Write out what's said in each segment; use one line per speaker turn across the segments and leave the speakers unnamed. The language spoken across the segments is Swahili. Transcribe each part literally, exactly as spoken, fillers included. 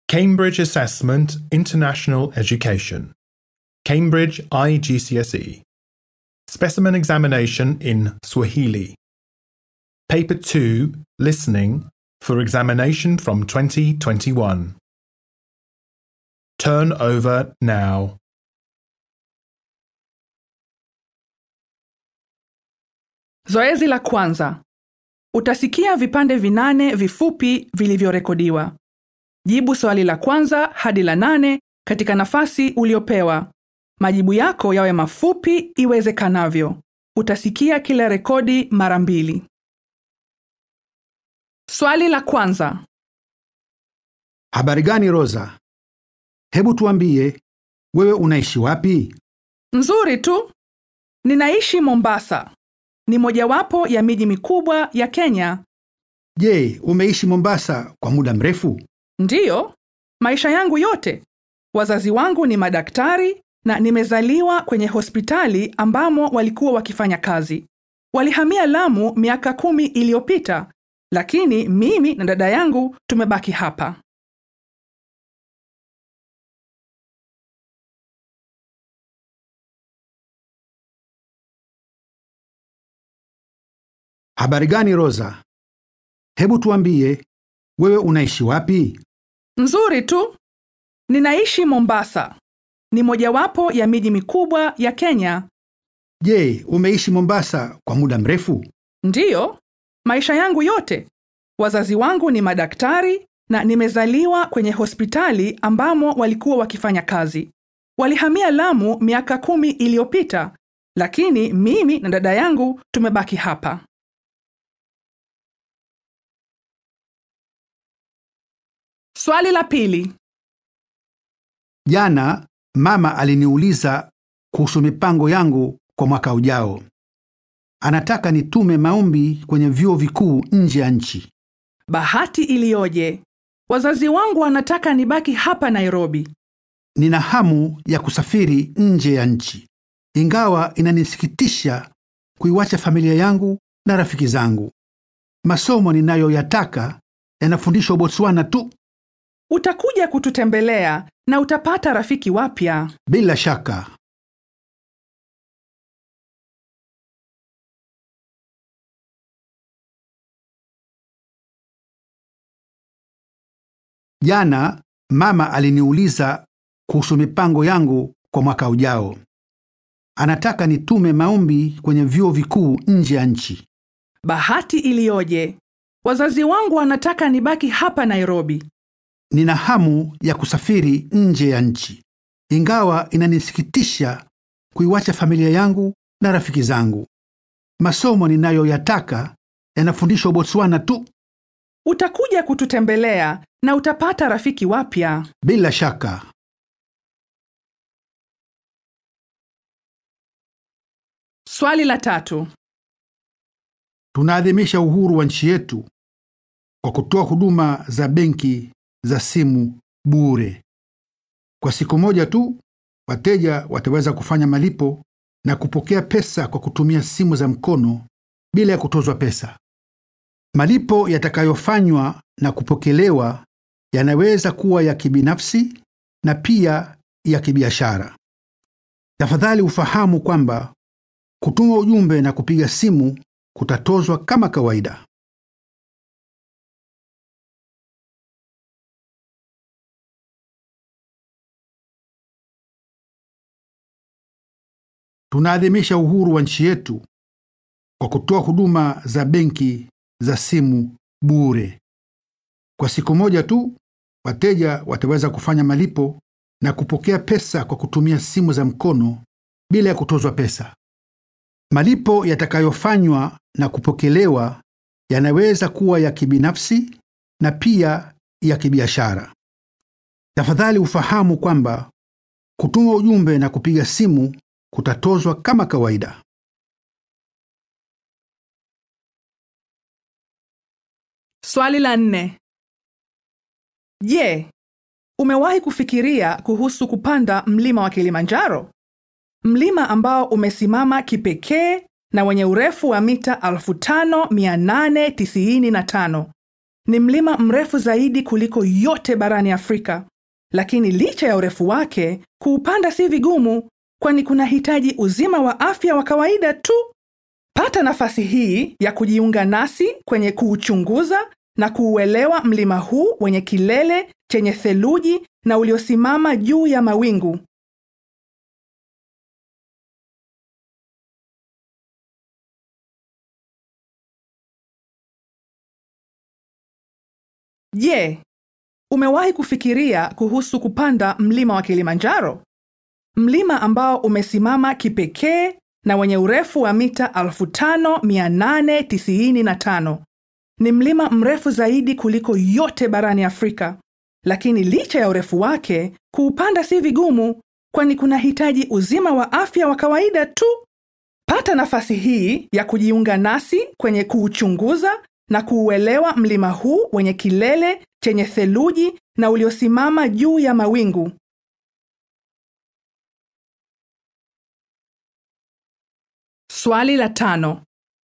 Cambridge Assessment International Education. Cambridge I G C S E. Specimen Examination in Swahili. Paper two, Listening, for examination from twenty twenty-one. Turn over now.
Zoezi la kwanza. Utasikia vipande vinane vifupi vilivyorekodiwa. Jibu swali la kwanza hadi la nane katika nafasi uliopewa. Majibu yako yawe mafupi iwezekanavyo. Utasikia kila rekodi mara mbili. Swali la kwanza.
Habari gani Rosa? Hebu tuambie, wewe unaishi wapi?
Nzuri tu. Ninaishi Mombasa. Ni mojawapo ya miji mikubwa ya Kenya.
Je, umeishi Mombasa kwa muda mrefu?
Ndiyo, maisha yangu yote. Wazazi wangu ni madaktari na nimezaliwa kwenye hospitali ambamo walikuwa wakifanya kazi. Walihamia Lamu miaka kumi iliyopita, lakini mimi na dada yangu tumebaki hapa.
Habari gani Rosa? Hebu tuambie, wewe unaishi wapi?
Nzuri tu. Ninaishi Mombasa. Ni mojawapo ya miji mikubwa ya Kenya.
Je, umeishi Mombasa kwa muda mrefu?
Ndiyo, maisha yangu yote. Wazazi wangu ni madaktari na nimezaliwa kwenye hospitali ambamo walikuwa wakifanya kazi. Walihamia Lamu miaka kumi iliyopita, lakini mimi na dada yangu tumebaki hapa. Swali la pili.
Jana mama aliniuliza kuhusu mipango yangu kwa mwaka ujao. Anataka nitume maombi kwenye vyuo vikuu nje ya nchi.
Bahati iliyoje. Wazazi wangu wanataka nibaki hapa Nairobi.
Nina hamu ya kusafiri nje ya nchi, ingawa inanisikitisha kuiwacha familia yangu na rafiki zangu. Masomo ninayoyataka yanafundishwa Botswana tu.
Utakuja kututembelea na utapata rafiki wapya.
Bila shaka. Jana mama aliniuliza kuhusu mipango yangu kwa mwaka ujao. Anataka nitume maombi kwenye vyuo vikuu nje ya nchi.
Bahati iliyoje. Wazazi wangu wanataka nibaki hapa Nairobi.
Nina hamu ya kusafiri nje ya nchi, ingawa inanisikitisha kuiwacha familia yangu na rafiki zangu. Masomo ninayoyataka yanafundishwa Botswana tu.
Utakuja kututembelea na utapata rafiki wapya.
Bila shaka.
Swali la tatu.
Tunaadhimisha uhuru wa nchi yetu kwa kutoa huduma za benki za simu bure. Kwa siku moja tu, wateja wataweza kufanya malipo na kupokea pesa kwa kutumia simu za mkono bila ya kutozwa pesa. Malipo yatakayofanywa na kupokelewa yanaweza kuwa ya kibinafsi na pia ya kibiashara. Tafadhali ufahamu kwamba kutuma ujumbe na kupiga simu kutatozwa kama kawaida. Tunaadhimisha uhuru wa nchi yetu kwa kutoa huduma za benki za simu bure. Kwa siku moja tu, wateja wataweza kufanya malipo na kupokea pesa kwa kutumia simu za mkono bila ya kutozwa pesa. Malipo yatakayofanywa na kupokelewa yanaweza kuwa ya kibinafsi na pia ya kibiashara. Tafadhali ufahamu kwamba kutuma ujumbe na kupiga simu kutatozwa kama kawaida.
Swali la nne. Je, umewahi kufikiria kuhusu kupanda mlima wa Kilimanjaro? Mlima ambao umesimama kipekee na wenye urefu wa mita elfu tano mia nane tisini na tano. ni mlima mrefu zaidi kuliko yote barani Afrika, lakini licha ya urefu wake, kuupanda si vigumu, kwani kunahitaji uzima wa afya wa kawaida tu. Pata nafasi hii ya kujiunga nasi kwenye kuuchunguza na kuuelewa mlima huu wenye kilele chenye theluji na uliosimama juu ya mawingu. Je, umewahi kufikiria kuhusu kupanda mlima wa Kilimanjaro? Mlima ambao umesimama kipekee na wenye urefu wa mita elfu tano mia nane tisini na tano. Ni mlima mrefu zaidi kuliko yote barani Afrika, lakini licha ya urefu wake, kuupanda si vigumu, kwani kunahitaji uzima wa afya wa kawaida tu. Pata nafasi hii ya kujiunga nasi kwenye kuuchunguza na kuuelewa mlima huu wenye kilele chenye theluji na uliosimama juu ya mawingu. Swali la tano.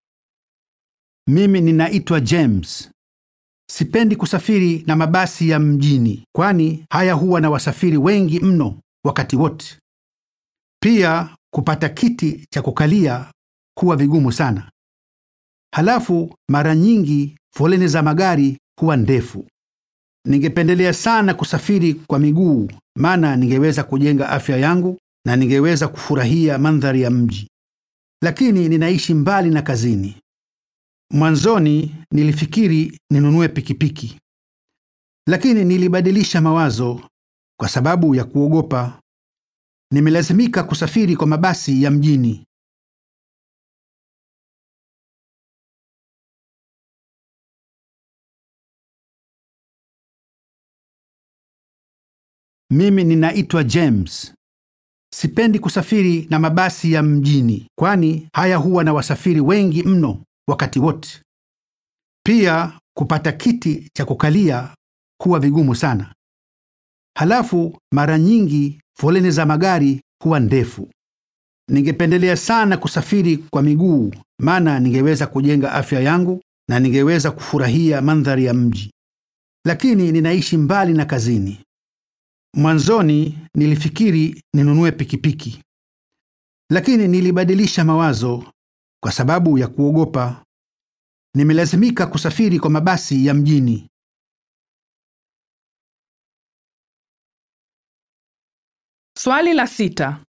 Mimi ninaitwa James. Sipendi kusafiri na mabasi ya mjini, kwani haya huwa na wasafiri wengi mno wakati wote. Pia kupata kiti cha kukalia huwa vigumu sana. Halafu mara nyingi foleni za magari huwa ndefu. Ningependelea sana kusafiri kwa miguu, maana ningeweza kujenga afya yangu na ningeweza kufurahia mandhari ya mji. Lakini ninaishi mbali na kazini. Mwanzoni nilifikiri ninunue pikipiki, lakini nilibadilisha mawazo kwa sababu ya kuogopa. Nimelazimika kusafiri kwa mabasi ya mjini. Mimi ninaitwa James. Sipendi kusafiri na mabasi ya mjini, kwani haya huwa na wasafiri wengi mno wakati wote. Pia kupata kiti cha kukalia huwa vigumu sana. Halafu mara nyingi foleni za magari huwa ndefu. Ningependelea sana kusafiri kwa miguu, maana ningeweza kujenga afya yangu na ningeweza kufurahia mandhari ya mji. Lakini ninaishi mbali na kazini. Mwanzoni nilifikiri ninunue pikipiki, lakini nilibadilisha mawazo kwa sababu ya kuogopa. Nimelazimika kusafiri kwa mabasi ya mjini.
Swali la sita.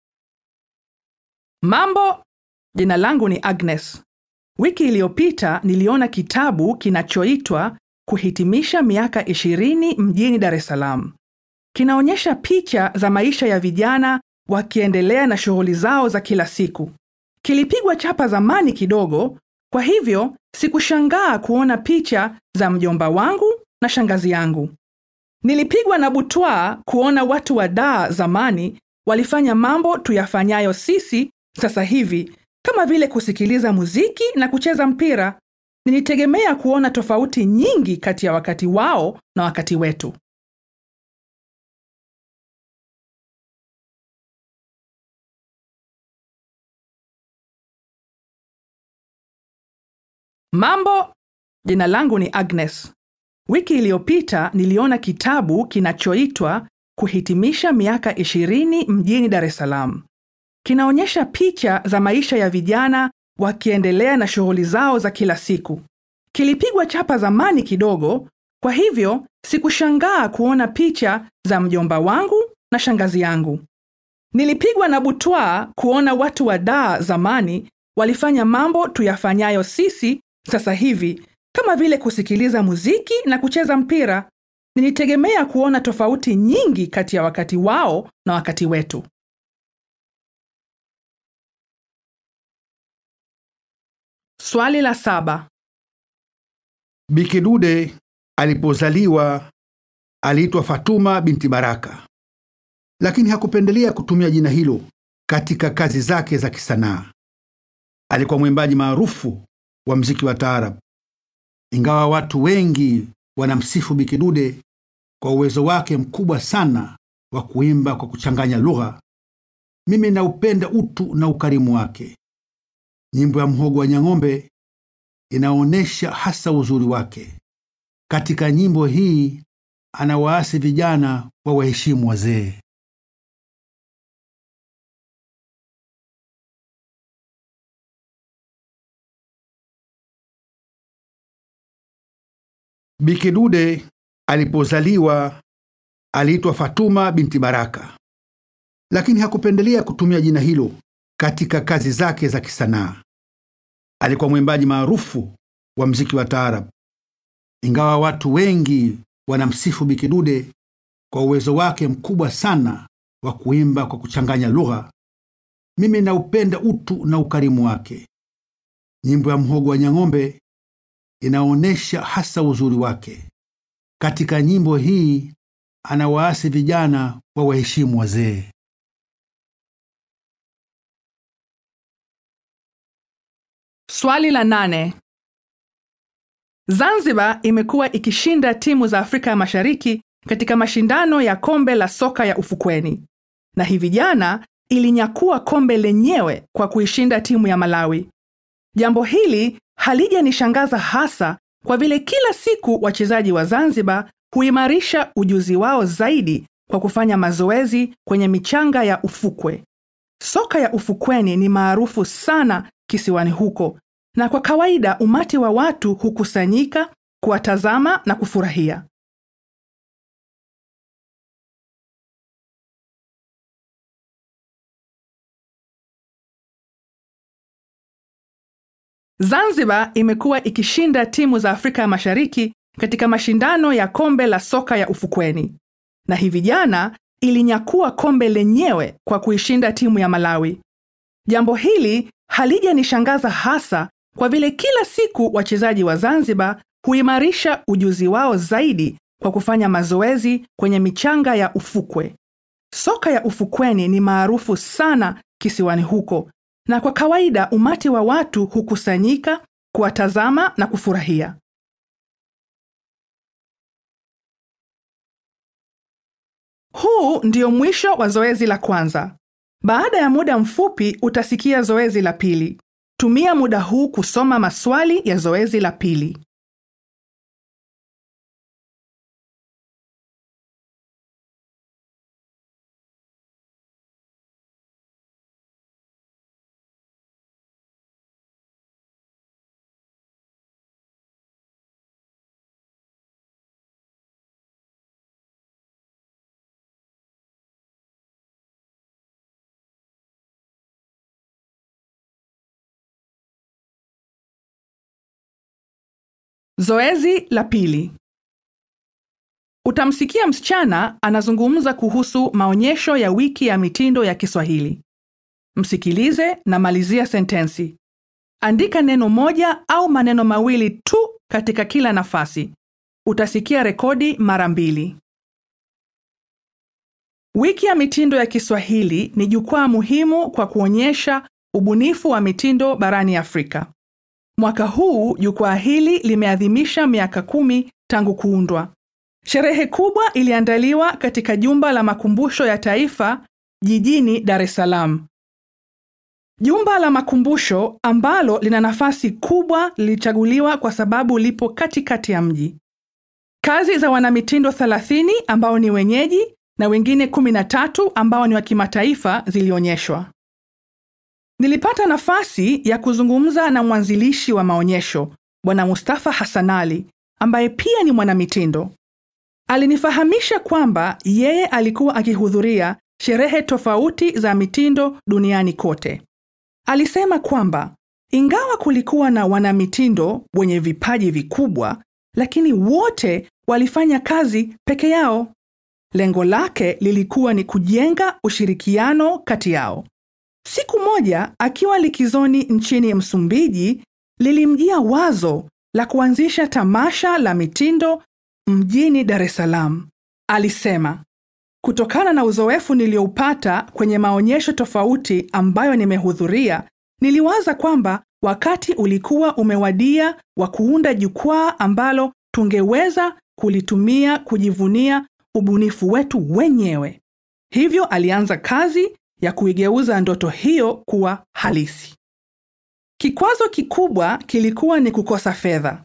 Mambo, jina langu ni Agnes. Wiki iliyopita niliona kitabu kinachoitwa Kuhitimisha miaka ishirini mjini Dar es Salaam. Kinaonyesha picha za maisha ya vijana wakiendelea na shughuli zao za kila siku. Kilipigwa chapa zamani kidogo, kwa hivyo sikushangaa kuona picha za mjomba wangu na shangazi yangu. Nilipigwa na butwaa kuona watu wa Dar zamani walifanya mambo tuyafanyayo sisi sasa hivi, kama vile kusikiliza muziki na kucheza mpira. Nilitegemea kuona tofauti nyingi kati ya wakati wao na wakati wetu. Mambo, jina langu ni Agnes. Wiki iliyopita niliona kitabu kinachoitwa Kuhitimisha miaka ishirini mjini Dar es Salaam. Kinaonyesha picha za maisha ya vijana wakiendelea na shughuli zao za kila siku. Kilipigwa chapa zamani kidogo, kwa hivyo sikushangaa kuona picha za mjomba wangu na shangazi yangu. Nilipigwa na butwaa kuona watu wa Dar zamani walifanya mambo tuyafanyayo sisi sasa hivi, kama vile kusikiliza muziki na kucheza mpira. Nilitegemea kuona tofauti nyingi kati ya wakati wao na wakati wetu. Swali la saba.
Bi Kidude alipozaliwa aliitwa Fatuma binti Baraka, lakini hakupendelea kutumia jina hilo katika kazi zake za kisanaa. Alikuwa mwimbaji maarufu wa muziki wa taarab. Ingawa watu wengi wanamsifu Bi Kidude kwa uwezo wake mkubwa sana wa kuimba kwa kuchanganya lugha, mimi naupenda utu na ukarimu wake. Nyimbo ya Mhogo wa Nyang'ombe inaonesha hasa uzuri wake. Katika nyimbo hii anawaasi vijana wa waheshimu wazee. Bi Kidude alipozaliwa aliitwa Fatuma binti Baraka, lakini hakupendelea kutumia jina hilo katika kazi zake za kisanaa. Alikuwa mwimbaji maarufu wa muziki wa taarab. Ingawa watu wengi wanamsifu Bi Kidude kwa uwezo wake mkubwa sana wa kuimba kwa kuchanganya lugha, mimi naupenda utu na ukarimu wake. Nyimbo ya Mhogo wa Nyang'ombe inaonesha hasa uzuri wake. Katika nyimbo hii anawaasi vijana wa waheshimu wazee.
Swali la nane. Zanzibar imekuwa ikishinda timu za Afrika ya Mashariki katika mashindano ya kombe la soka ya ufukweni, na hivi jana ilinyakua kombe lenyewe kwa kuishinda timu ya Malawi. Jambo hili halijanishangaza hasa kwa vile kila siku wachezaji wa Zanzibar huimarisha ujuzi wao zaidi kwa kufanya mazoezi kwenye michanga ya ufukwe. Soka ya ufukweni ni maarufu sana kisiwani huko, na kwa kawaida umati wa watu hukusanyika kuwatazama na kufurahia. Zanzibar imekuwa ikishinda timu za Afrika ya Mashariki katika mashindano ya kombe la soka ya ufukweni, na hivi jana ilinyakua kombe lenyewe kwa kuishinda timu ya Malawi. Jambo hili halijanishangaza hasa kwa vile kila siku wachezaji wa Zanzibar huimarisha ujuzi wao zaidi kwa kufanya mazoezi kwenye michanga ya ufukwe. Soka ya ufukweni ni maarufu sana kisiwani huko, na kwa kawaida umati wa watu hukusanyika kuwatazama na kufurahia. Huu ndio mwisho wa zoezi la kwanza. Baada ya muda mfupi utasikia zoezi la pili. Tumia muda huu kusoma maswali ya zoezi la pili. Zoezi la pili. Utamsikia msichana anazungumza kuhusu maonyesho ya wiki ya mitindo ya Kiswahili. Msikilize na malizia sentensi. Andika neno moja au maneno mawili tu katika kila nafasi. Utasikia rekodi mara mbili. Wiki ya mitindo ya Kiswahili ni jukwaa muhimu kwa kuonyesha ubunifu wa mitindo barani Afrika. Mwaka huu jukwaa hili limeadhimisha miaka kumi tangu kuundwa. Sherehe kubwa iliandaliwa katika Jumba la Makumbusho ya Taifa jijini Dar es Salaam. Jumba la Makumbusho ambalo lina nafasi kubwa lilichaguliwa kwa sababu lipo katikati ya mji. Kazi za wanamitindo thelathini ambao ni wenyeji na wengine kumi na tatu ambao ni wa kimataifa zilionyeshwa. Nilipata nafasi ya kuzungumza na mwanzilishi wa maonyesho, Bwana Mustafa Hassanali, ambaye pia ni mwanamitindo. Alinifahamisha kwamba yeye alikuwa akihudhuria sherehe tofauti za mitindo duniani kote. Alisema kwamba ingawa kulikuwa na wanamitindo wenye vipaji vikubwa, lakini wote walifanya kazi peke yao. Lengo lake lilikuwa ni kujenga ushirikiano kati yao. Siku moja akiwa likizoni nchini Msumbiji, lilimjia wazo la kuanzisha tamasha la mitindo mjini Dar es Salaam. Alisema, kutokana na uzoefu nilioupata kwenye maonyesho tofauti ambayo nimehudhuria, niliwaza kwamba wakati ulikuwa umewadia wa kuunda jukwaa ambalo tungeweza kulitumia kujivunia ubunifu wetu wenyewe. Hivyo alianza kazi ya kuigeuza ndoto hiyo kuwa halisi. Kikwazo kikubwa kilikuwa ni kukosa fedha.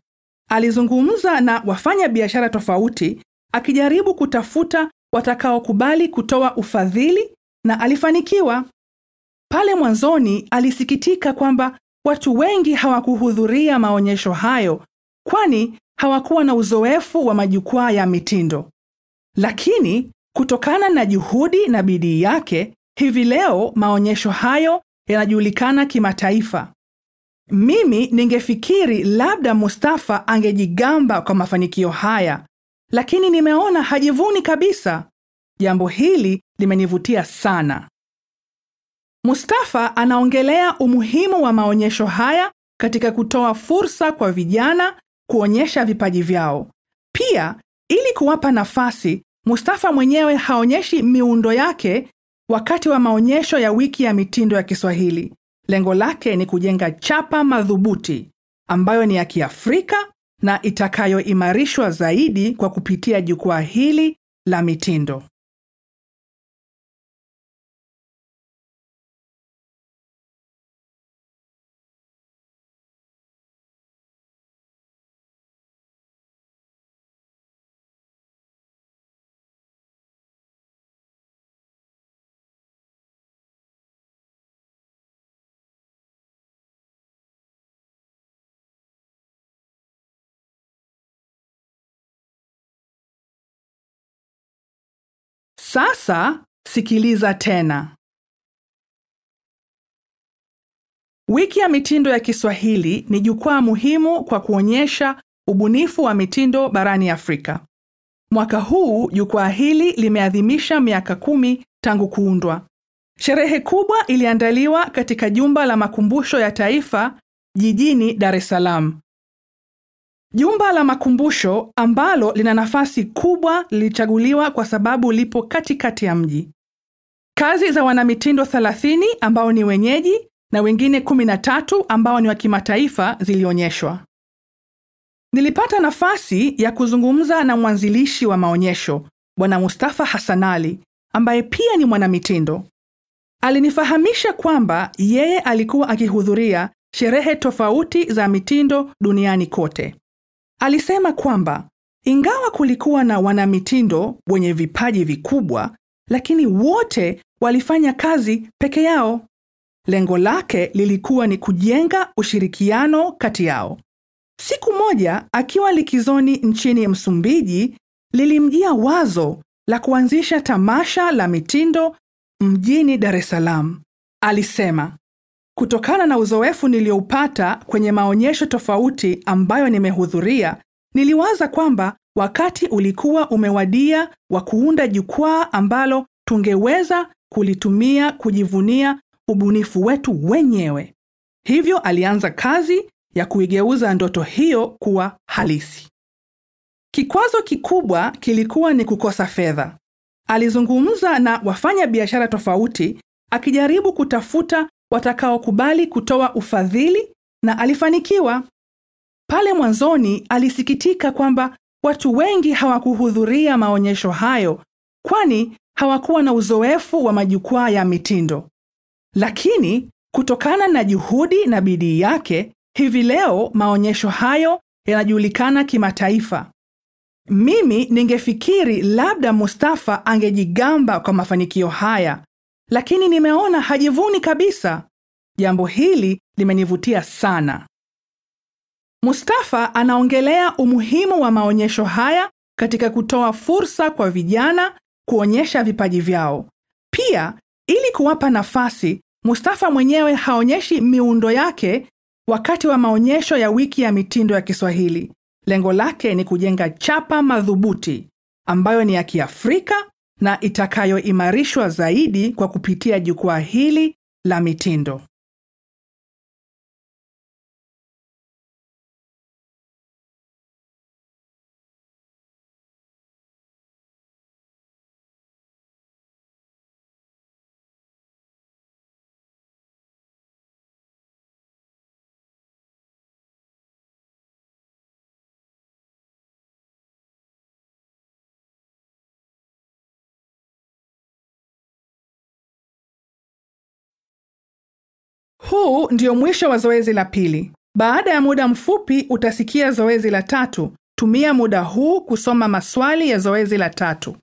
Alizungumza na wafanya biashara tofauti akijaribu kutafuta watakaokubali kutoa ufadhili na alifanikiwa. Pale mwanzoni alisikitika kwamba watu wengi hawakuhudhuria maonyesho hayo kwani hawakuwa na uzoefu wa majukwaa ya mitindo. Lakini kutokana na juhudi na bidii yake, hivi leo maonyesho hayo yanajulikana kimataifa. Mimi ningefikiri labda Mustafa angejigamba kwa mafanikio haya, lakini nimeona hajivuni kabisa. Jambo hili limenivutia sana. Mustafa anaongelea umuhimu wa maonyesho haya katika kutoa fursa kwa vijana kuonyesha vipaji vyao. Pia, ili kuwapa nafasi, Mustafa mwenyewe haonyeshi miundo yake wakati wa maonyesho ya wiki ya mitindo ya Kiswahili. Lengo lake ni kujenga chapa madhubuti ambayo ni ya Kiafrika na itakayoimarishwa zaidi kwa kupitia jukwaa hili la mitindo. Sasa sikiliza tena. Wiki ya mitindo ya Kiswahili ni jukwaa muhimu kwa kuonyesha ubunifu wa mitindo barani Afrika. Mwaka huu jukwaa hili limeadhimisha miaka kumi tangu kuundwa. Sherehe kubwa iliandaliwa katika Jumba la Makumbusho ya Taifa jijini Dar es Salaam. Jumba la Makumbusho ambalo lina nafasi kubwa lilichaguliwa kwa sababu lipo katikati ya mji. Kazi za wanamitindo thelathini ambao ni wenyeji na wengine kumi na tatu ambao ni wa kimataifa zilionyeshwa. Nilipata nafasi ya kuzungumza na mwanzilishi wa maonyesho, Bwana Mustafa Hassanali, ambaye pia ni mwanamitindo. Alinifahamisha kwamba yeye alikuwa akihudhuria sherehe tofauti za mitindo duniani kote. Alisema kwamba ingawa kulikuwa na wanamitindo wenye vipaji vikubwa, lakini wote walifanya kazi peke yao. Lengo lake lilikuwa ni kujenga ushirikiano kati yao. Siku moja akiwa likizoni nchini Msumbiji, lilimjia wazo la kuanzisha tamasha la mitindo mjini Dar es Salaam. Alisema, kutokana na uzoefu nilioupata kwenye maonyesho tofauti ambayo nimehudhuria, niliwaza kwamba wakati ulikuwa umewadia wa kuunda jukwaa ambalo tungeweza kulitumia kujivunia ubunifu wetu wenyewe. Hivyo alianza kazi ya kuigeuza ndoto hiyo kuwa halisi. Kikwazo kikubwa kilikuwa ni kukosa fedha. Alizungumza na wafanya biashara tofauti akijaribu kutafuta watakaokubali kutoa ufadhili na alifanikiwa. Pale mwanzoni alisikitika kwamba watu wengi hawakuhudhuria maonyesho hayo kwani hawakuwa na uzoefu wa majukwaa ya mitindo. Lakini kutokana na juhudi na bidii yake, hivi leo maonyesho hayo yanajulikana kimataifa. Mimi ningefikiri labda Mustafa angejigamba kwa mafanikio haya, lakini nimeona hajivuni kabisa. Jambo hili limenivutia sana. Mustafa anaongelea umuhimu wa maonyesho haya katika kutoa fursa kwa vijana kuonyesha vipaji vyao. Pia, ili kuwapa nafasi, Mustafa mwenyewe haonyeshi miundo yake wakati wa maonyesho ya wiki ya mitindo ya Kiswahili. Lengo lake ni kujenga chapa madhubuti ambayo ni ya Kiafrika na itakayoimarishwa zaidi kwa kupitia jukwaa hili la mitindo. Huu ndio mwisho wa zoezi la pili. Baada ya muda mfupi utasikia zoezi la tatu. Tumia muda huu kusoma maswali ya zoezi la tatu.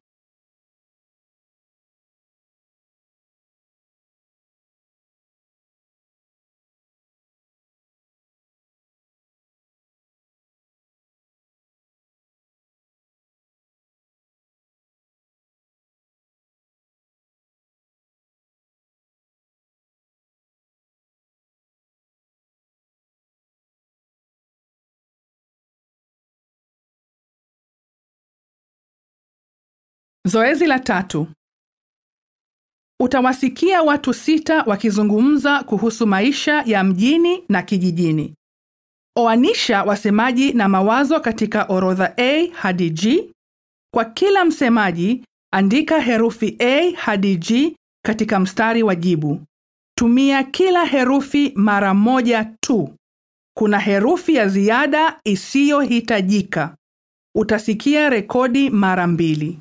Zoezi la tatu. Utawasikia watu sita wakizungumza kuhusu maisha ya mjini na kijijini. Oanisha wasemaji na mawazo katika orodha A hadi G. Kwa kila msemaji, andika herufi A hadi G katika mstari wa jibu. Tumia kila herufi mara moja tu. Kuna herufi ya ziada isiyohitajika. Utasikia rekodi mara mbili.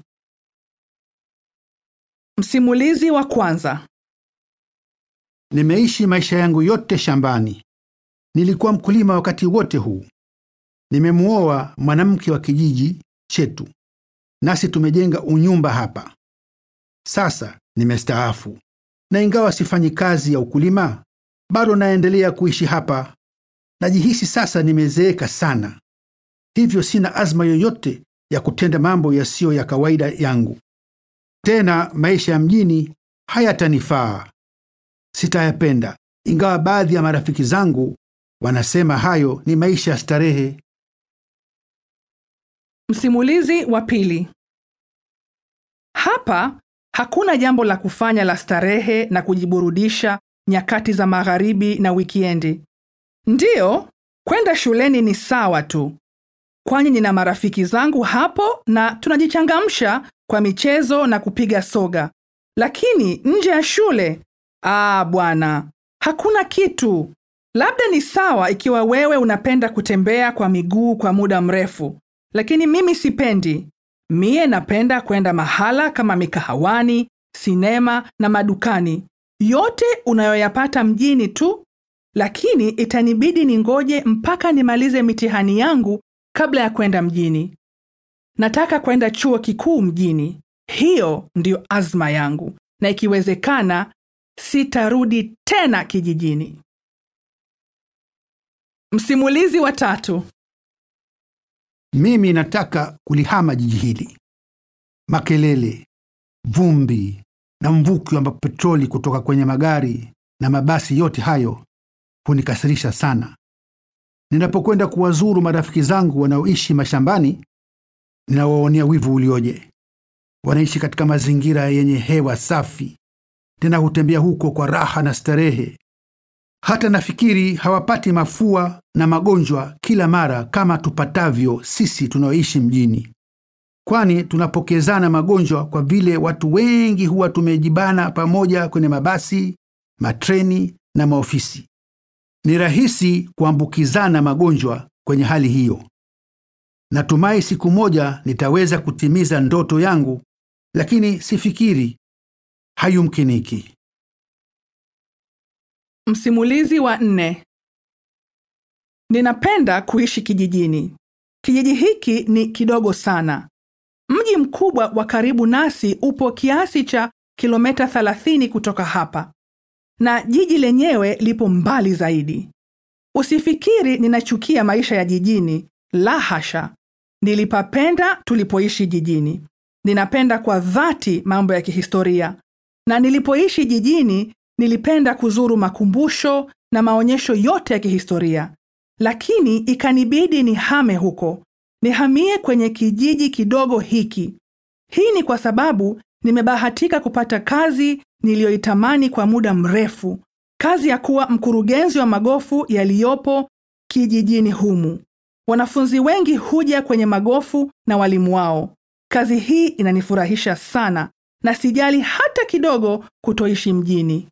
Msimulizi wa kwanza.
Nimeishi maisha yangu yote shambani. Nilikuwa mkulima wakati wote huu. Nimemuoa mwanamke wa kijiji chetu. Nasi tumejenga unyumba hapa. Sasa nimestaafu. Na ingawa sifanyi kazi ya ukulima, bado naendelea kuishi hapa. Najihisi sasa nimezeeka sana. Hivyo sina azma yoyote ya kutenda mambo yasiyo ya kawaida yangu. Tena maisha ya mjini hayatanifaa. Sitayapenda, ingawa baadhi ya marafiki zangu wanasema hayo ni maisha ya starehe.
Msimulizi wa pili. Hapa hakuna jambo la kufanya la starehe na kujiburudisha nyakati za magharibi na wikiendi. Ndiyo, kwenda shuleni ni sawa tu. Kwani nina marafiki zangu hapo na tunajichangamsha kwa michezo na kupiga soga. Lakini nje ya shule, ah bwana, hakuna kitu. Labda ni sawa ikiwa wewe unapenda kutembea kwa miguu kwa muda mrefu. Lakini mimi sipendi. Mie napenda kwenda mahala kama mikahawani, sinema na madukani. Yote unayoyapata mjini tu. Lakini itanibidi ningoje mpaka nimalize mitihani yangu kabla ya kwenda mjini. Nataka kwenda chuo kikuu mjini. Hiyo ndio azma yangu. Na ikiwezekana, sitarudi tena kijijini. Msimulizi wa tatu.
Mimi nataka kulihama jiji hili. Makelele, vumbi na mvuki wa petroli kutoka kwenye magari na mabasi, yote hayo hunikasirisha sana. Ninapokwenda kuwazuru marafiki zangu wanaoishi mashambani, ninawaonea wivu ulioje. Wanaishi katika mazingira yenye hewa safi, tena hutembea huko kwa raha na starehe. Hata nafikiri hawapati mafua na magonjwa kila mara kama tupatavyo sisi tunaoishi mjini. Kwani tunapokezana magonjwa kwa vile watu wengi huwa tumejibana pamoja kwenye mabasi, matreni na maofisi. Ni rahisi kuambukizana magonjwa kwenye hali hiyo. Natumai siku moja nitaweza kutimiza ndoto yangu, lakini sifikiri hayumkiniki.
Msimulizi wa nne. Ninapenda kuishi kijijini. Kijiji hiki ni kidogo sana. Mji mkubwa wa karibu nasi upo kiasi cha kilomita thelathini kutoka hapa. Na jiji lenyewe lipo mbali zaidi. Usifikiri ninachukia maisha ya jijini, la hasha. Nilipapenda tulipoishi jijini. Ninapenda kwa dhati mambo ya kihistoria. Na nilipoishi jijini, nilipenda kuzuru makumbusho na maonyesho yote ya kihistoria. Lakini ikanibidi nihame huko. Nihamie kwenye kijiji kidogo hiki. Hii ni kwa sababu nimebahatika kupata kazi niliyoitamani kwa muda mrefu. Kazi ya kuwa mkurugenzi wa magofu yaliyopo kijijini humu. Wanafunzi wengi huja kwenye magofu na walimu wao. Kazi hii inanifurahisha sana na sijali hata kidogo kutoishi mjini.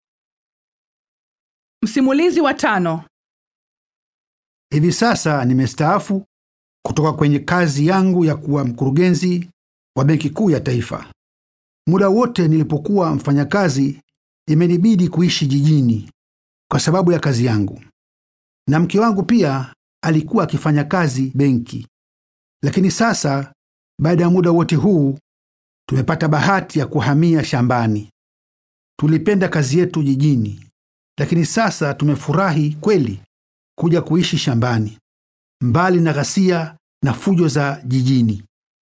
Msimulizi wa tano.
Hivi sasa nimestaafu kutoka kwenye kazi yangu ya kuwa mkurugenzi wa Benki Kuu ya Taifa. Muda wote nilipokuwa mfanyakazi, imenibidi kuishi jijini kwa sababu ya kazi yangu. na mke wangu pia alikuwa akifanya kazi benki. Lakini sasa, baada ya muda wote huu, tumepata bahati ya kuhamia shambani. Tulipenda kazi yetu jijini, lakini sasa tumefurahi kweli kuja kuishi shambani, mbali na ghasia na fujo za jijini.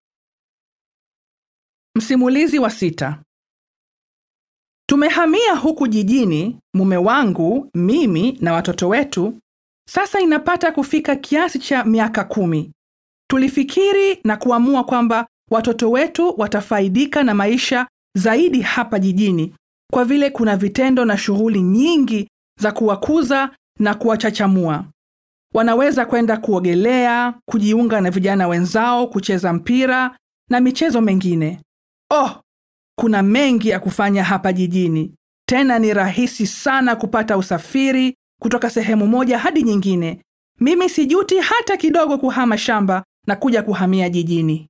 Msimulizi wa sita. Tumehamia huku jijini, mume wangu, mimi na watoto wetu. Sasa inapata kufika kiasi cha miaka kumi. Tulifikiri na kuamua kwamba watoto wetu watafaidika na maisha zaidi hapa jijini, kwa vile kuna vitendo na shughuli nyingi za kuwakuza na kuwachachamua. Wanaweza kwenda kuogelea, kujiunga na vijana wenzao, kucheza mpira na michezo mengine. Oh, kuna mengi ya kufanya hapa jijini. Tena ni rahisi sana kupata usafiri kutoka sehemu moja hadi nyingine. Mimi sijuti hata kidogo kuhama shamba na kuja kuhamia jijini.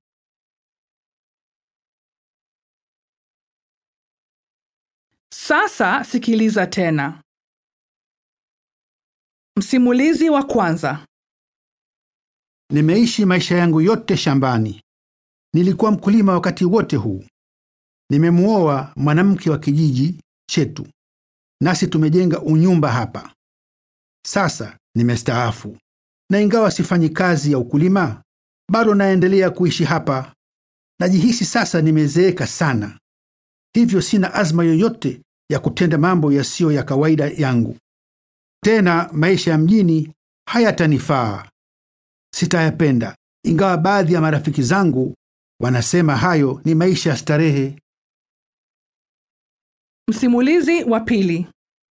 Sasa sikiliza tena. Msimulizi wa kwanza.
Nimeishi maisha yangu yote shambani. Nilikuwa mkulima wakati wote huu. Nimemuoa mwanamke wa kijiji chetu, nasi tumejenga unyumba hapa. Sasa nimestaafu, na ingawa sifanyi kazi ya ukulima, bado naendelea kuishi hapa. Najihisi sasa nimezeeka sana, hivyo sina azma yoyote ya kutenda mambo yasiyo ya kawaida yangu. Tena maisha ya mjini hayatanifaa. Sitayapenda, ingawa baadhi ya marafiki zangu wanasema hayo ni maisha ya starehe.
Msimulizi wa pili.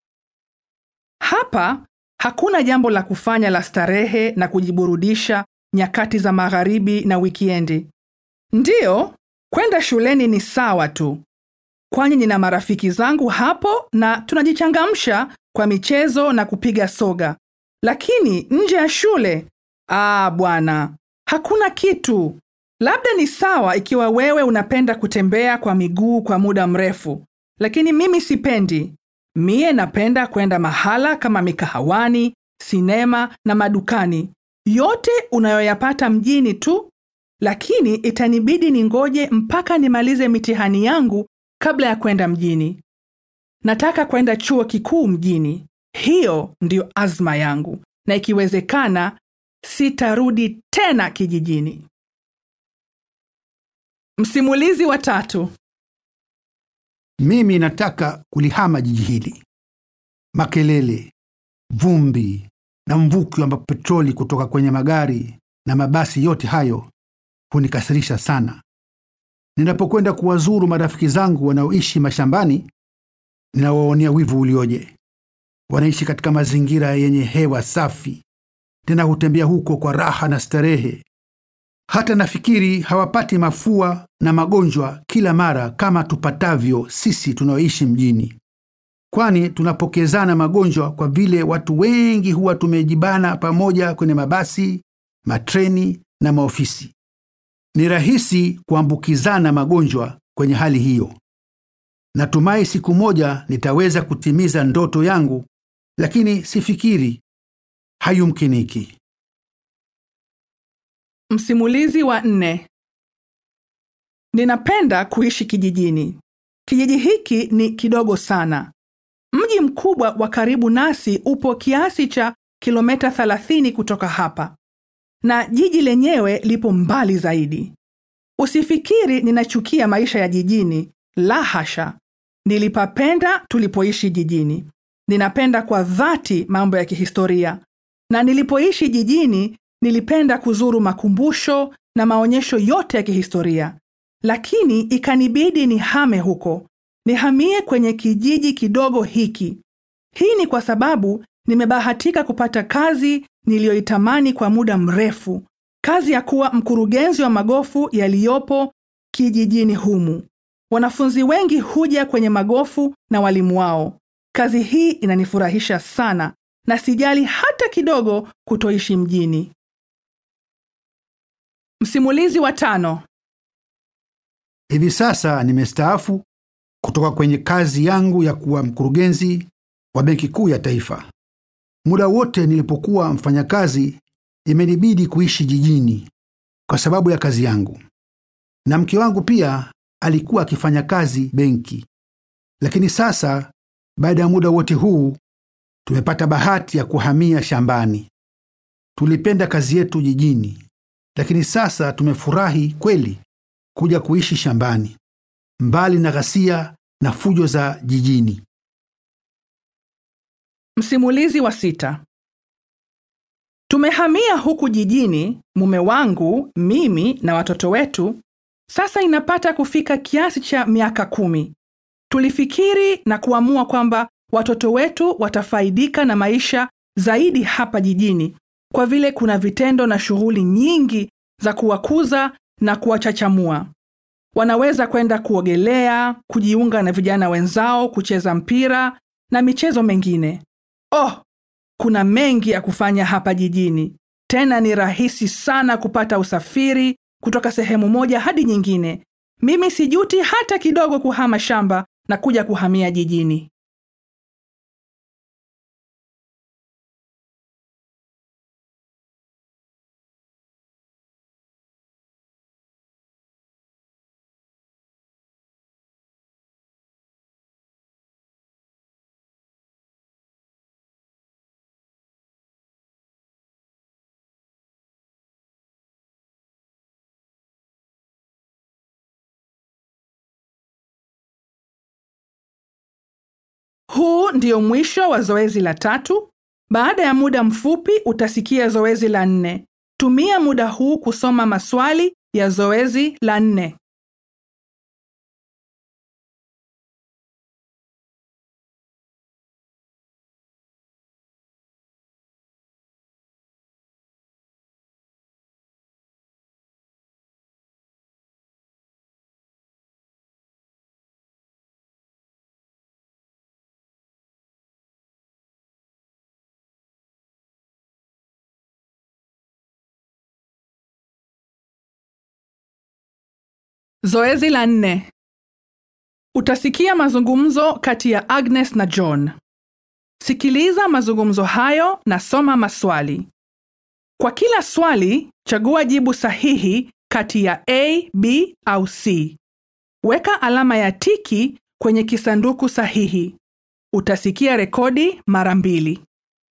Hapa hakuna jambo la kufanya la starehe na kujiburudisha nyakati za magharibi na wikiendi. Ndiyo, kwenda shuleni ni sawa tu, kwani nina marafiki zangu hapo na tunajichangamsha kwa michezo na kupiga soga. Lakini nje ya shule, ah bwana, hakuna kitu. Labda ni sawa ikiwa wewe unapenda kutembea kwa miguu kwa muda mrefu, lakini mimi sipendi. Mie napenda kwenda mahala kama mikahawani, sinema na madukani. Yote unayoyapata mjini tu, lakini itanibidi ningoje mpaka nimalize mitihani yangu kabla ya kwenda mjini. Nataka kwenda chuo kikuu mjini. Hiyo ndio azma yangu, na ikiwezekana sitarudi tena kijijini. Msimulizi wa tatu.
Mimi nataka kulihama jiji hili. Makelele, vumbi na mvuki wa petroli kutoka kwenye magari na mabasi, yote hayo hunikasirisha sana. Ninapokwenda kuwazuru marafiki zangu wanaoishi mashambani, ninawaonea wivu ulioje. Wanaishi katika mazingira yenye hewa safi, tena hutembea huko kwa raha na starehe. Hata nafikiri hawapati mafua na magonjwa kila mara kama tupatavyo sisi tunaoishi mjini, kwani tunapokezana magonjwa kwa vile watu wengi huwa tumejibana pamoja kwenye mabasi, matreni na maofisi. Ni rahisi kuambukizana magonjwa kwenye hali hiyo. Natumai siku moja nitaweza kutimiza ndoto yangu, lakini sifikiri hayumkiniki.
Msimulizi wa nne. Ninapenda kuishi kijijini. Kijiji hiki ni kidogo sana. Mji mkubwa wa karibu nasi upo kiasi cha kilomita thelathini kutoka hapa, na jiji lenyewe lipo mbali zaidi. Usifikiri ninachukia maisha ya jijini, la hasha. Nilipapenda tulipoishi jijini. Ninapenda kwa dhati mambo ya kihistoria, na nilipoishi jijini nilipenda kuzuru makumbusho na maonyesho yote ya kihistoria. Lakini ikanibidi nihame huko, nihamie kwenye kijiji kidogo hiki. Hii ni kwa sababu nimebahatika kupata kazi niliyoitamani kwa muda mrefu, kazi ya kuwa mkurugenzi wa magofu yaliyopo kijijini humu. Wanafunzi wengi huja kwenye magofu na walimu wao. Kazi hii inanifurahisha sana, na sijali hata kidogo kutoishi mjini. Msimulizi wa tano.
Hivi sasa nimestaafu kutoka kwenye kazi yangu ya kuwa mkurugenzi wa Benki Kuu ya Taifa. Muda wote nilipokuwa mfanyakazi imenibidi kuishi jijini kwa sababu ya kazi yangu. Na mke wangu pia alikuwa akifanya kazi benki. Lakini sasa baada ya muda wote huu tumepata bahati ya kuhamia shambani. Tulipenda kazi yetu jijini, lakini sasa tumefurahi kweli kuja kuishi shambani, mbali na ghasia na fujo za jijini.
Msimulizi wa sita. Tumehamia huku jijini, mume wangu, mimi na watoto wetu. Sasa inapata kufika kiasi cha miaka kumi. Tulifikiri na kuamua kwamba watoto wetu watafaidika na maisha zaidi hapa jijini, kwa vile kuna vitendo na shughuli nyingi za kuwakuza na kuwachachamua. Wanaweza kwenda kuogelea, kujiunga na vijana wenzao, kucheza mpira na michezo mengine. Oh, kuna mengi ya kufanya hapa jijini. Tena ni rahisi sana kupata usafiri kutoka sehemu moja hadi nyingine. Mimi sijuti hata kidogo kuhama shamba na kuja kuhamia jijini. Huu ndio mwisho wa zoezi la tatu. Baada ya muda mfupi utasikia zoezi la nne. Tumia muda huu kusoma maswali ya zoezi la nne. Zoezi la nne. Utasikia mazungumzo kati ya Agnes na John. Sikiliza mazungumzo hayo na soma maswali. Kwa kila swali, chagua jibu sahihi kati ya A, B au C. Weka alama ya tiki kwenye kisanduku sahihi. Utasikia rekodi mara mbili.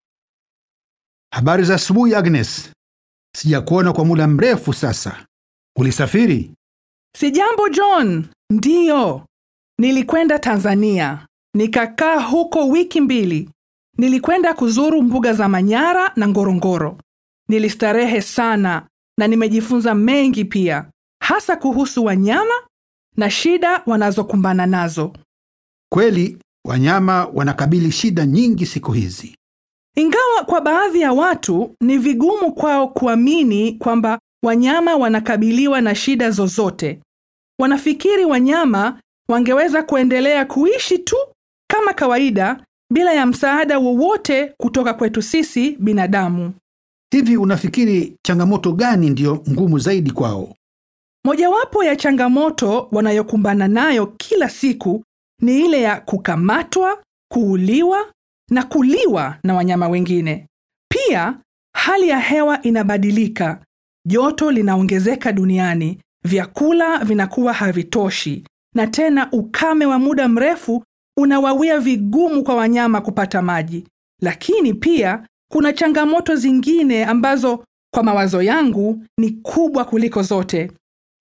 Habari za asubuhi Agnes. Sijakuona kwa muda mrefu sasa. Ulisafiri?
Sijambo John. Ndiyo. Nilikwenda Tanzania. Nikakaa huko wiki mbili. Nilikwenda kuzuru mbuga za Manyara na Ngorongoro. Nilistarehe sana na nimejifunza mengi pia, hasa kuhusu wanyama na shida wanazokumbana nazo.
Kweli, wanyama wanakabili shida nyingi siku hizi.
Ingawa kwa baadhi ya watu ni vigumu kwao kuamini kwamba wanyama wanakabiliwa na shida zozote. Wanafikiri wanyama wangeweza kuendelea kuishi tu kama kawaida bila ya msaada wowote kutoka kwetu sisi binadamu.
Hivi unafikiri changamoto gani ndio ngumu zaidi kwao?
Mojawapo ya changamoto wanayokumbana nayo kila siku ni ile ya kukamatwa, kuuliwa na kuliwa na wanyama wengine. Pia hali ya hewa inabadilika. Joto linaongezeka duniani, vyakula vinakuwa havitoshi, na tena ukame wa muda mrefu unawawia vigumu kwa wanyama kupata maji. Lakini pia kuna changamoto zingine ambazo kwa mawazo yangu ni kubwa kuliko zote.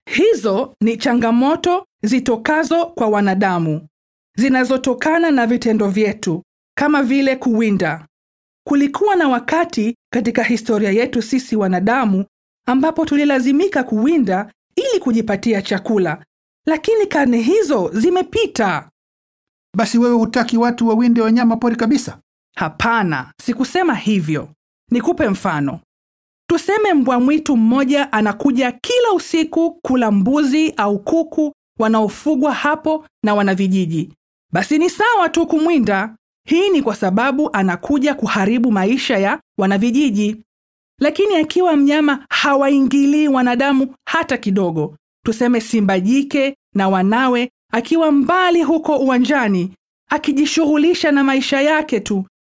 Hizo ni changamoto zitokazo kwa wanadamu, zinazotokana na vitendo vyetu, kama vile kuwinda. Kulikuwa na wakati katika historia yetu sisi wanadamu ambapo tulilazimika kuwinda ili kujipatia chakula, lakini karne hizo zimepita.
Basi wewe hutaki watu wawinde wanyama pori kabisa?
Hapana, sikusema hivyo. Nikupe mfano. Tuseme mbwa mwitu mmoja anakuja kila usiku kula mbuzi au kuku wanaofugwa hapo na wanavijiji. Basi ni sawa tu kumwinda. Hii ni kwa sababu anakuja kuharibu maisha ya wanavijiji. Lakini akiwa mnyama hawaingilii wanadamu hata kidogo, tuseme simba jike na wanawe, akiwa mbali huko uwanjani akijishughulisha na maisha yake tu,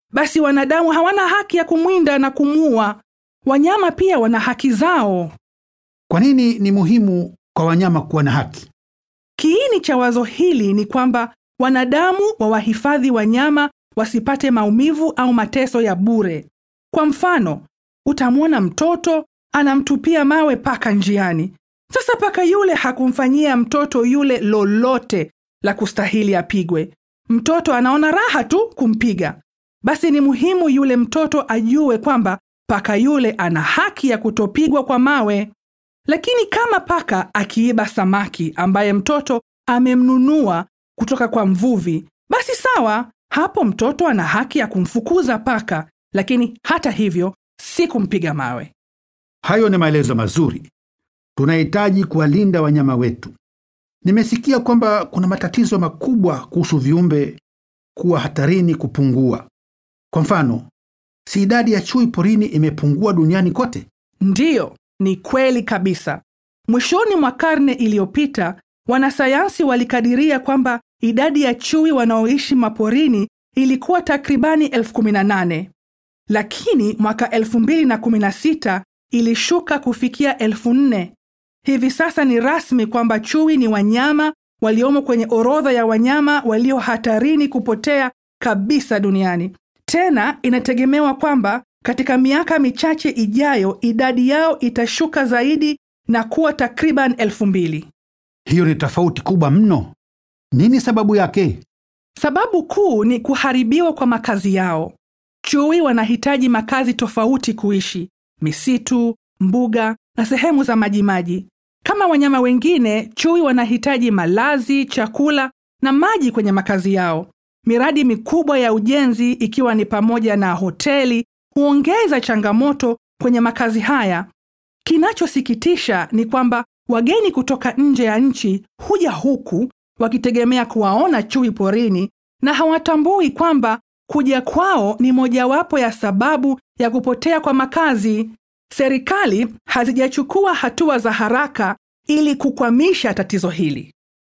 basi wanadamu hawana haki ya kumwinda na kumuua. Wanyama pia wana haki zao.
Kwa nini ni muhimu kwa wanyama kuwa na haki?
Kiini cha wazo hili ni kwamba wanadamu wawahifadhi wanyama wasipate maumivu au mateso ya bure. Kwa mfano, utamwona mtoto anamtupia mawe paka njiani. Sasa paka yule hakumfanyia mtoto yule lolote la kustahili apigwe. Mtoto anaona raha tu kumpiga. Basi ni muhimu yule mtoto ajue kwamba paka yule ana haki ya kutopigwa kwa mawe. Lakini kama paka akiiba samaki ambaye mtoto amemnunua kutoka kwa mvuvi, basi sawa, hapo mtoto ana haki ya kumfukuza paka, lakini hata hivyo si kumpiga mawe.
Hayo ni maelezo mazuri. Tunahitaji kuwalinda wanyama wetu. Nimesikia kwamba kuna matatizo makubwa kuhusu viumbe kuwa hatarini kupungua. Kwa mfano, si idadi ya chui porini imepungua duniani kote?
Ndiyo, ni kweli kabisa. Mwishoni mwa karne iliyopita, wanasayansi walikadiria kwamba idadi ya chui wanaoishi maporini ilikuwa takribani elfu kumi na nane. Lakini mwaka elfu mbili na kumi na sita ilishuka kufikia elfu nne. Hivi sasa ni rasmi kwamba chui ni wanyama waliomo kwenye orodha ya wanyama walio hatarini kupotea kabisa duniani. Tena inategemewa kwamba katika miaka michache ijayo idadi yao itashuka zaidi na kuwa takriban elfu mbili.
Hiyo ni tofauti kubwa mno. Nini sababu yake?
Sababu kuu ni kuharibiwa kwa makazi yao. Chui wanahitaji makazi tofauti kuishi: misitu, mbuga na sehemu za majimaji. Kama wanyama wengine, chui wanahitaji malazi, chakula na maji kwenye makazi yao. Miradi mikubwa ya ujenzi, ikiwa ni pamoja na hoteli, huongeza changamoto kwenye makazi haya. Kinachosikitisha ni kwamba wageni kutoka nje ya nchi huja huku wakitegemea kuwaona chui porini na hawatambui kwamba kuja kwao ni mojawapo ya sababu ya kupotea kwa makazi. Serikali hazijachukua hatua za haraka ili kukwamisha tatizo hili.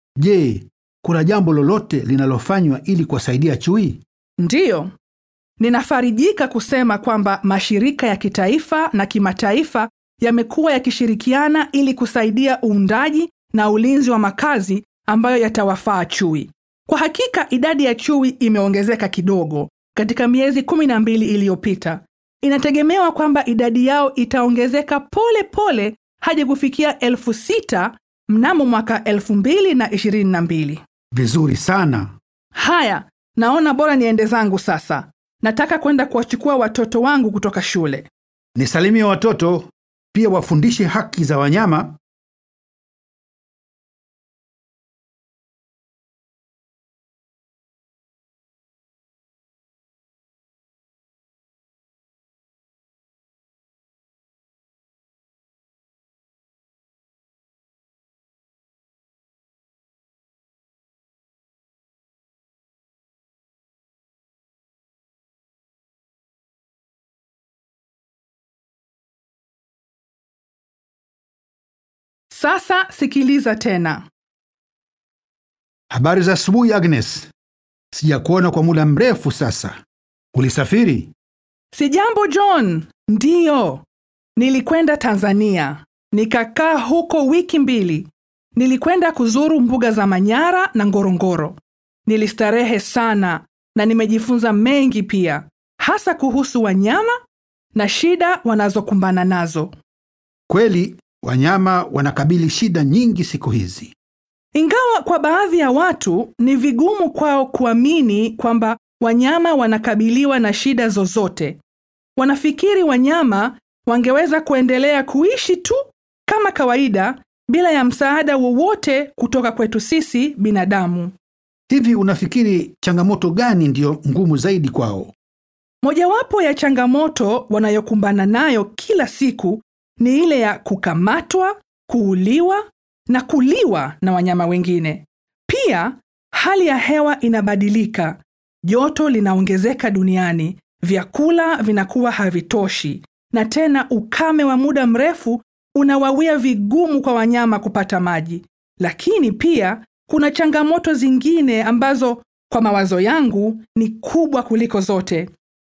Je, kuna jambo lolote linalofanywa ili kuwasaidia chui?
Ndiyo. Ninafarijika kusema kwamba mashirika ya kitaifa na kimataifa yamekuwa yakishirikiana ili kusaidia uundaji na ulinzi wa makazi ambayo yatawafaa chui. Kwa hakika idadi ya chui imeongezeka kidogo katika miezi kumi na mbili iliyopita. Inategemewa kwamba idadi yao itaongezeka pole pole hadi kufikia elfu sita mnamo mwaka elfu mbili na ishirini na mbili.
Vizuri sana.
Haya, naona bora niende zangu sasa. Nataka kwenda kuwachukua watoto wangu kutoka shule.
Nisalimie watoto, pia wafundishe haki za wanyama.
Sasa sikiliza tena.
Habari za asubuhi Agnes. Sijakuona kwa muda mrefu sasa. Ulisafiri?
Sijambo John. Ndiyo. Nilikwenda Tanzania. Nikakaa huko wiki mbili. Nilikwenda kuzuru mbuga za Manyara na Ngorongoro. Nilistarehe sana na nimejifunza mengi pia, hasa kuhusu wanyama na shida wanazokumbana nazo.
Kweli wanyama wanakabili shida nyingi siku hizi.
Ingawa kwa baadhi ya watu ni vigumu kwao kuamini kwamba wanyama wanakabiliwa na shida zozote. Wanafikiri wanyama wangeweza kuendelea kuishi tu kama kawaida bila ya msaada wowote kutoka kwetu sisi binadamu.
Hivi unafikiri changamoto gani ndio ngumu zaidi kwao?
Mojawapo ya changamoto wanayokumbana nayo kila siku ni ile ya kukamatwa, kuuliwa na kuliwa na wanyama wengine. Pia hali ya hewa inabadilika. Joto linaongezeka duniani, vyakula vinakuwa havitoshi, na tena ukame wa muda mrefu unawawia vigumu kwa wanyama kupata maji. Lakini pia kuna changamoto zingine ambazo kwa mawazo yangu ni kubwa kuliko zote.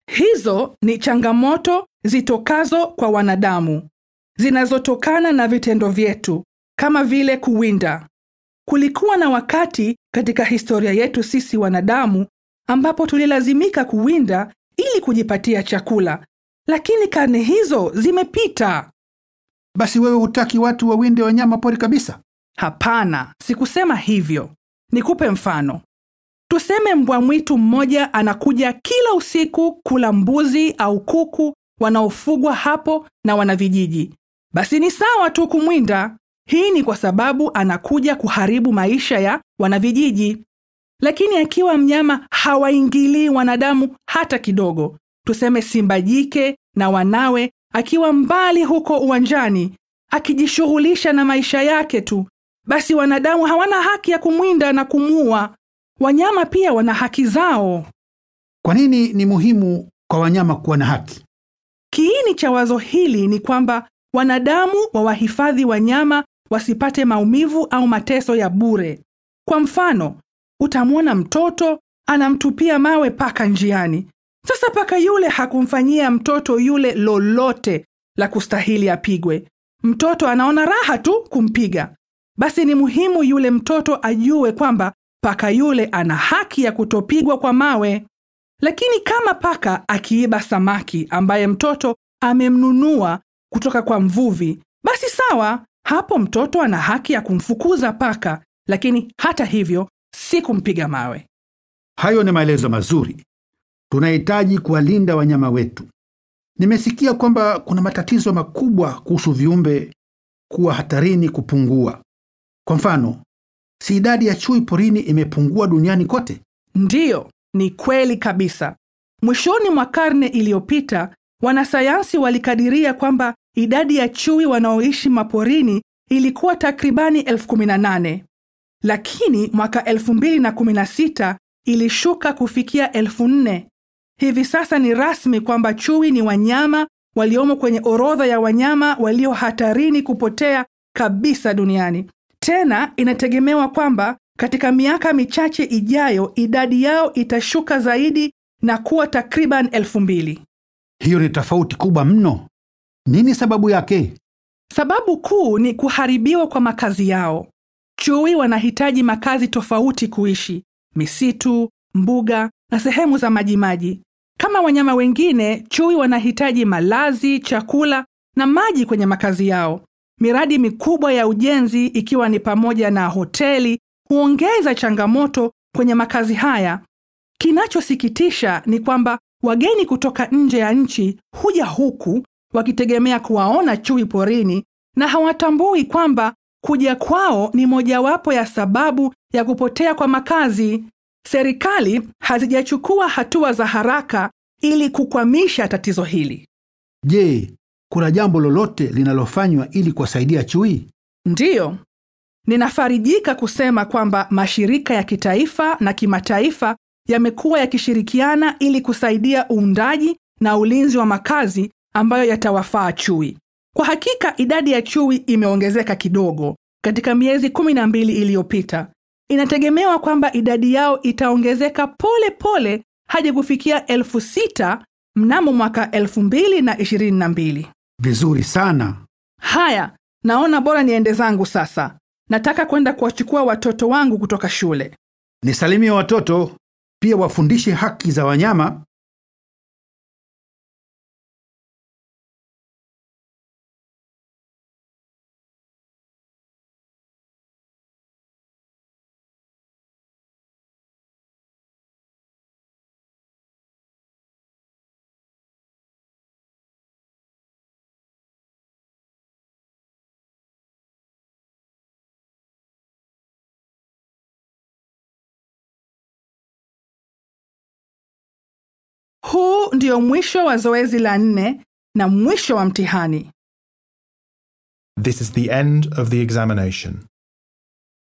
Hizo ni changamoto zitokazo kwa wanadamu, zinazotokana na vitendo vyetu, kama vile kuwinda. Kulikuwa na wakati katika historia yetu sisi wanadamu ambapo tulilazimika kuwinda ili kujipatia chakula, lakini karne hizo zimepita.
Basi wewe hutaki watu wawinde wanyama pori kabisa?
Hapana, sikusema hivyo. Nikupe mfano. Tuseme mbwa mwitu mmoja anakuja kila usiku kula mbuzi au kuku wanaofugwa hapo na wanavijiji. Basi ni sawa tu kumwinda. Hii ni kwa sababu anakuja kuharibu maisha ya wanavijiji. Lakini akiwa mnyama hawaingilii wanadamu hata kidogo, tuseme simba jike na wanawe, akiwa mbali huko uwanjani akijishughulisha na maisha yake tu, basi wanadamu hawana haki ya kumwinda na kumuua. Wanyama pia wana haki zao.
Kwa nini ni muhimu kwa wanyama kuwa na haki?
Kiini cha wazo hili ni kwamba wanadamu wawahifadhi wanyama wasipate maumivu au mateso ya bure. Kwa mfano, utamwona mtoto anamtupia mawe paka njiani. Sasa paka yule hakumfanyia mtoto yule lolote la kustahili apigwe. Mtoto anaona raha tu kumpiga. Basi ni muhimu yule mtoto ajue kwamba paka yule ana haki ya kutopigwa kwa mawe. Lakini kama paka akiiba samaki ambaye mtoto amemnunua kutoka kwa mvuvi, basi sawa, hapo mtoto ana haki ya kumfukuza paka, lakini hata hivyo si kumpiga mawe.
Hayo ni maelezo mazuri. Tunahitaji kuwalinda wanyama wetu. Nimesikia kwamba kuna matatizo makubwa kuhusu viumbe kuwa hatarini kupungua. Kwa mfano, si idadi ya chui porini imepungua duniani kote?
Ndiyo, ni kweli kabisa. Mwishoni mwa karne iliyopita, wanasayansi walikadiria kwamba idadi ya chui wanaoishi maporini ilikuwa takribani elfu kumi na nane. Lakini mwaka elfu mbili na kumi na sita ilishuka kufikia elfu nne. Hivi sasa ni rasmi kwamba chui ni wanyama waliomo kwenye orodha ya wanyama walio hatarini kupotea kabisa duniani. Tena inategemewa kwamba katika miaka michache ijayo idadi yao itashuka zaidi na kuwa takriban elfu mbili.
Hiyo ni tofauti kubwa mno. Nini sababu yake?
Sababu kuu ni kuharibiwa kwa makazi yao. Chui wanahitaji makazi tofauti kuishi: misitu, mbuga na sehemu za majimaji. Kama wanyama wengine, chui wanahitaji malazi, chakula na maji kwenye makazi yao. Miradi mikubwa ya ujenzi, ikiwa ni pamoja na hoteli, huongeza changamoto kwenye makazi haya. Kinachosikitisha ni kwamba wageni kutoka nje ya nchi huja huku wakitegemea kuwaona chui porini, na hawatambui kwamba kuja kwao ni mojawapo ya sababu ya kupotea kwa makazi. Serikali hazijachukua hatua za haraka ili kukwamisha tatizo hili.
Je, kuna jambo lolote linalofanywa ili kuwasaidia chui?
Ndiyo. Ninafarijika kusema kwamba mashirika ya kitaifa na kimataifa yamekuwa yakishirikiana ili kusaidia uundaji na ulinzi wa makazi ambayo yatawafaa chui. Kwa hakika idadi ya chui imeongezeka kidogo katika miezi kumi na mbili iliyopita. Inategemewa kwamba idadi yao itaongezeka pole pole hadi kufikia elfu sita mnamo mwaka elfu mbili na ishirini na mbili.
Vizuri sana.
Haya, naona bora niende zangu sasa. Nataka kwenda kuwachukua watoto wangu kutoka shule.
Nisalimie watoto, pia wafundishe haki za wanyama.
Huu ndio mwisho wa zoezi la nne na mwisho wa mtihani.
This is the end of the examination.